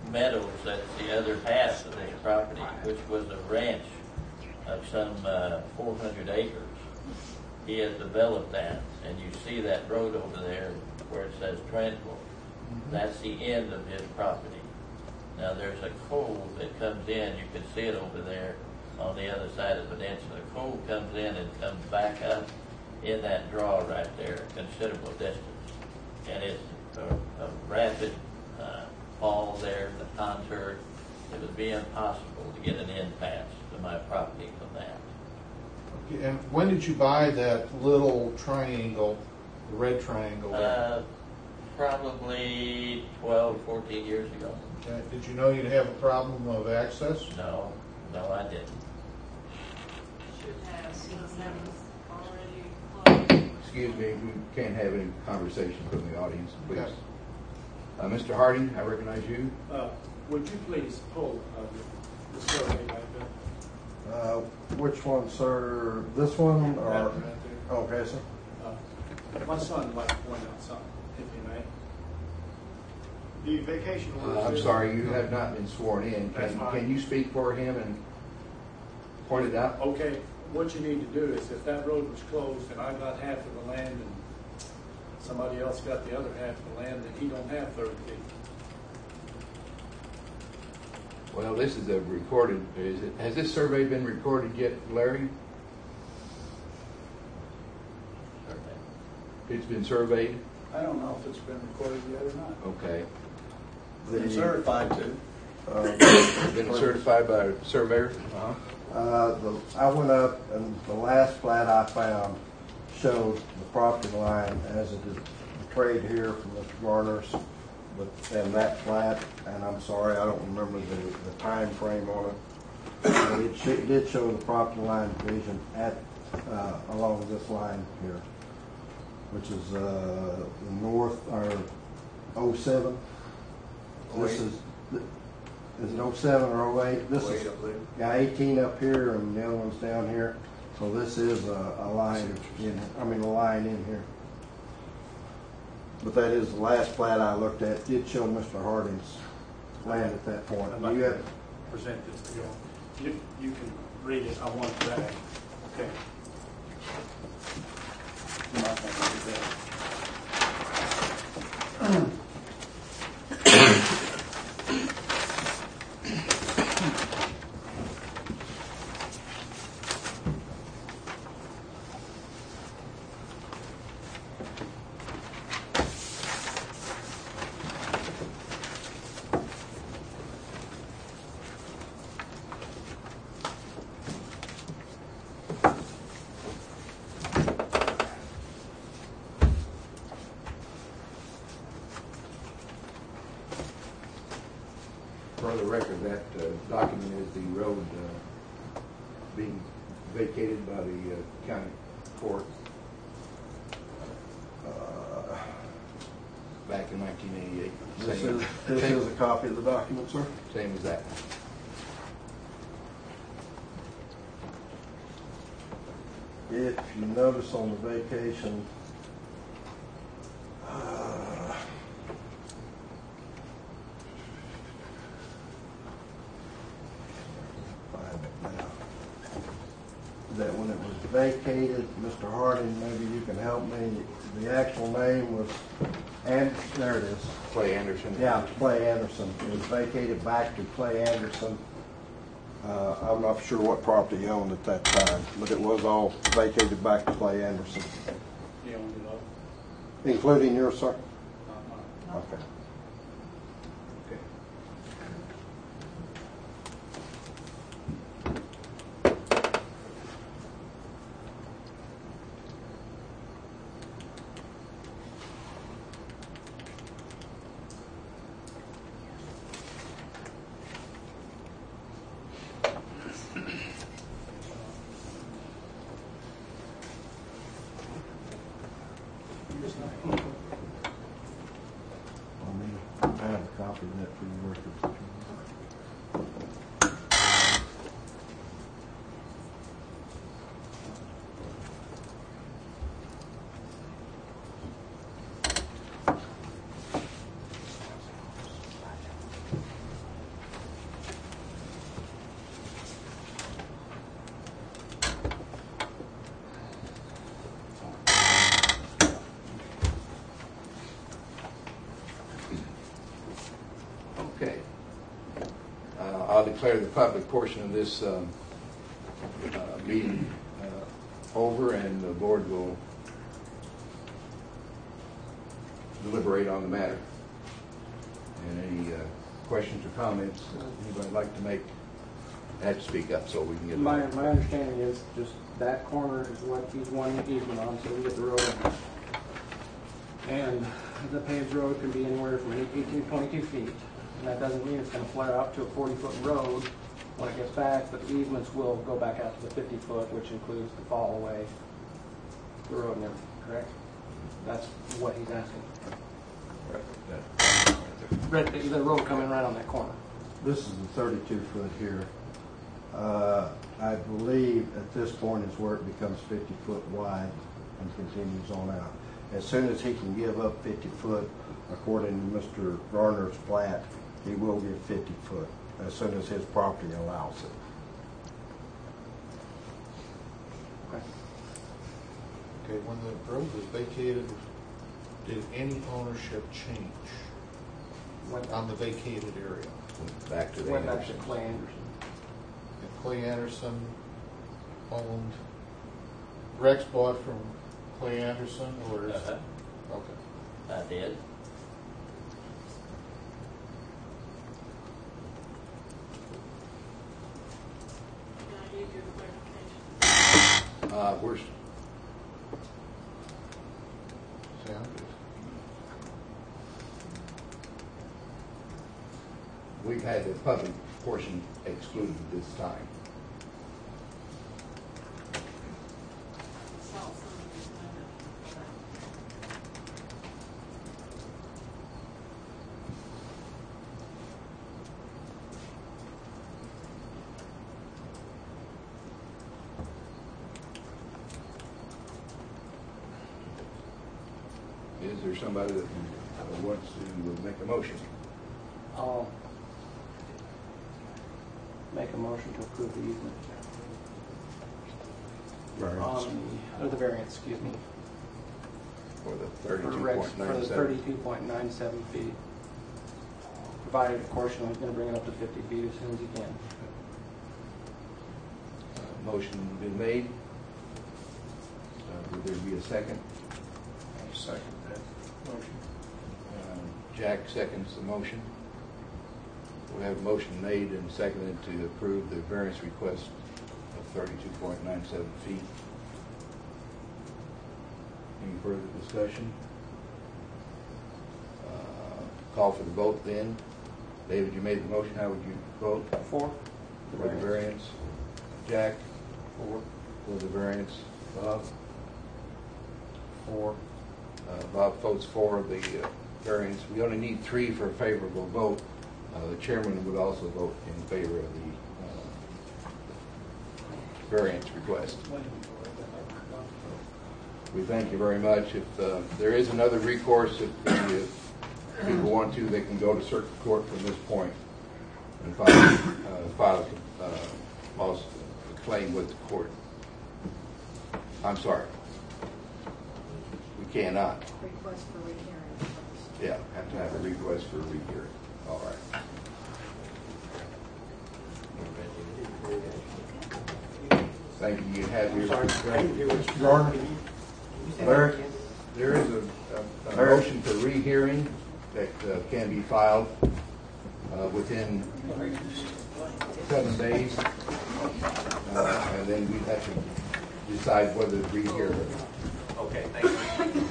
Meadows, that's the other half of this property, which was a ranch of some 400 acres. He has developed that, and you see that road over there where it says Tranquil. That's the end of his property. Now there's a cove that comes in, you can see it over there on the other side of the peninsula. The cove comes in and comes back up in that draw right there, a considerable distance. And it's a rapid fall there, the contour. It would be impossible to get an in pass to my property from that. Okay, and when did you buy that little triangle, the red triangle there? Probably 12, 14 years ago. Okay. Did you know you'd have a problem of access? No, I didn't. Excuse me, we can't have any conversation from the audience, please. Okay. Mr. Harding, I recognize you. Would you please pull the survey back up? Which one, sir? This one or? That one right there. Okay, sir. My son would like to point out something, if he may. The vacation orders. I'm sorry, you have not been sworn in. That's fine. Can you speak for him and point it out? Okay, what you need to do is if that road was closed and I got half of the land and somebody else got the other half of the land, then he don't have 30 feet. Well, this is a recorded. Has this survey been recorded yet, Larry? It's been surveyed? I don't know if it's been recorded yet or not. Okay. Been certified to. Been certified by a surveyor? I went up and the last plat I found showed the property line as it is portrayed here from Mr. Garner's, and that plat, and I'm sorry, I don't remember the time frame on it, but it did show the property line division at along this line here, which is the north or 07. This is it 07 or 08? This is got 18 up here and the other one's down here. So this is a line a line in here. But that is the last plat I looked at. Did show Mr. Harding's land at that point. I'd like to present this to you. You can read it. I want it back. Okay. You might want to read that. For the record, that document is the road being vacated by the county court back in 1988. This is a copy of the document, sir. Same as that. If you notice on the vacation, that when it was vacated, Mr. Harding, maybe you can help me. The actual name was, and there it is. Clay Anderson. Yeah, Clay Anderson. It was vacated back to Clay Anderson. I'm not sure what property he owned at that time, but it was all vacated back to Clay Anderson. He owned it all. Including yours, sir? Not mine. Okay. Okay. I'll declare the public portion of this meeting over, and the board will deliberate on the matter. And any questions or comments anybody would like to make, have to speak up so we can get it. My understanding is just that corner is what he's wanting easement on, so we get the road in. And the paved road can be anywhere from 18 to 22 feet. And that doesn't mean it's going to flare out to a 40-foot road when it gets back, but the easements will go back out to the 50-foot, which includes the fall away, the road and everything, correct? That's what he's asking. The road coming right on that corner. This is the 32 foot here. I believe at this point is where it becomes 50 foot wide and continues on out. As soon as he can give up 50 foot, according to Mr. Garner's plat, he will give 50 foot as soon as his property allows it. Okay, when the road was vacated, did any ownership change on the vacated area? Back to the Went back to Andersons. Clay Anderson. And Clay Anderson owned, Rex bought from Clay Anderson, or is? Uh-huh. Okay. I did. We're Sound good. We've had the public portion excluded this time. Is there somebody that wants to make a motion? I'll make a motion to approve the easement. Or the variance, excuse me. For the For the 32.97 feet. Provided, of course, he's going to bring it up to 50 feet as soon as he can. Motion been made. Would there be a second? Second that motion. Jack seconds the motion. We have a motion made and seconded to approve the variance request of 32.97 feet. Any further discussion? Call for the vote then. David, you made the motion. How would you vote? For For the variance. Jack? For the variance. Bob? For. Bob votes for the variance. We only need 3 for a favorable vote. The chairman would also vote in favor of the variance request. We thank you very much. If there is another recourse, if people want to, they can go to circuit court from this point and file a claim with the court. I'm sorry. We cannot. Request for rehearing first. Yeah, have to have a request for a rehearing. All right. Thank you. You have your. Mr. Garner? Larry? There is a motion for rehearing that can be filed within 7 days. And then we'd have to decide whether to rehear it. Okay, thank you.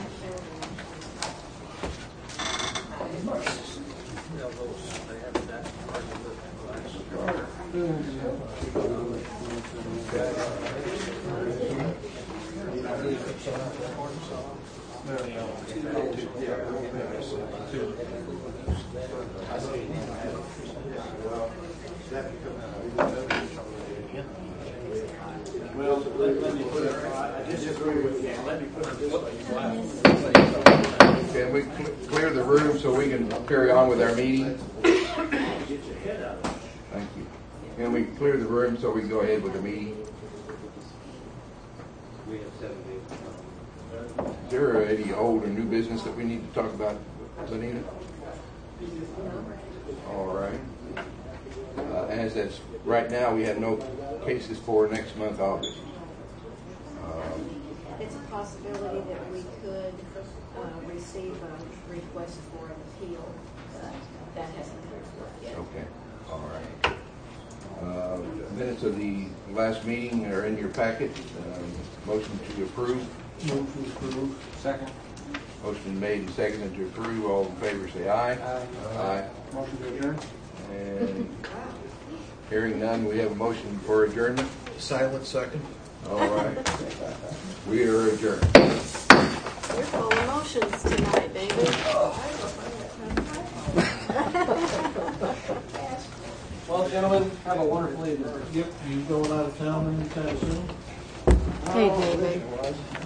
Well, let me put it, I disagree with you. Let me put it this way. Can we clear the room so we can carry on with our meeting? Thank you. Can we clear the room so we can go ahead with the meeting? Is there any old or new business that we need to talk about, Lenina? All right. that's, right now, we have no cases for next month, August. It's a possibility that we could receive a request for an appeal, but that hasn't come forth yet. Okay, all right. Minutes of the last meeting are in your packet. Motion to approve. Move to approve. Second. Motion made and seconded to approve. All in favor say aye. Aye. Aye. Motion to adjourn. And hearing none, we have a motion for adjournment. Silent second. All right. We are adjourned. You're full of emotions tonight, David. Well, gentlemen, have a wonderful evening. Yep, you going out of town anytime soon? Hey, David.